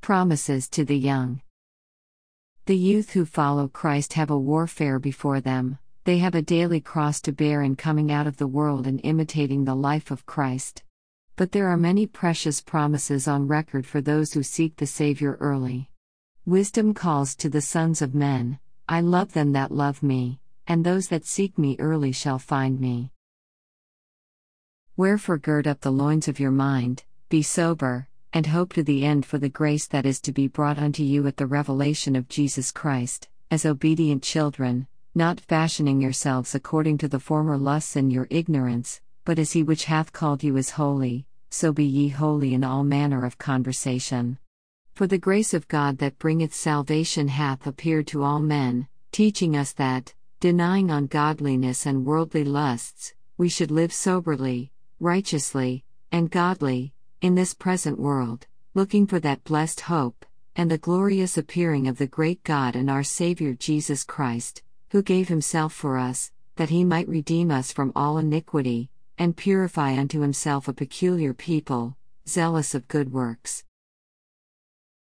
Promises to the young. The youth who follow Christ have a warfare before them. They have a daily cross to bear in coming out of the world and imitating the life of Christ. But there are many precious promises on record for those who seek the Savior early. Wisdom calls to the sons of men, "I love them that love me, and those that seek me early shall find me." Wherefore gird up the loins of your mind, be sober, and hope to the end for the grace that is to be brought unto you at the revelation of Jesus Christ, as obedient children, not fashioning yourselves according to the former lusts in your ignorance, but as he which hath called you is holy, so be ye holy in all manner of conversation. For the grace of God that bringeth salvation hath appeared to all men, teaching us that, denying ungodliness and worldly lusts, we should live soberly, righteously, and godly, in this present world, looking for that blessed hope, and the glorious appearing of the great God and our Saviour Jesus Christ, who gave himself for us, that he might redeem us from all iniquity, and purify unto himself a peculiar people, zealous of good works.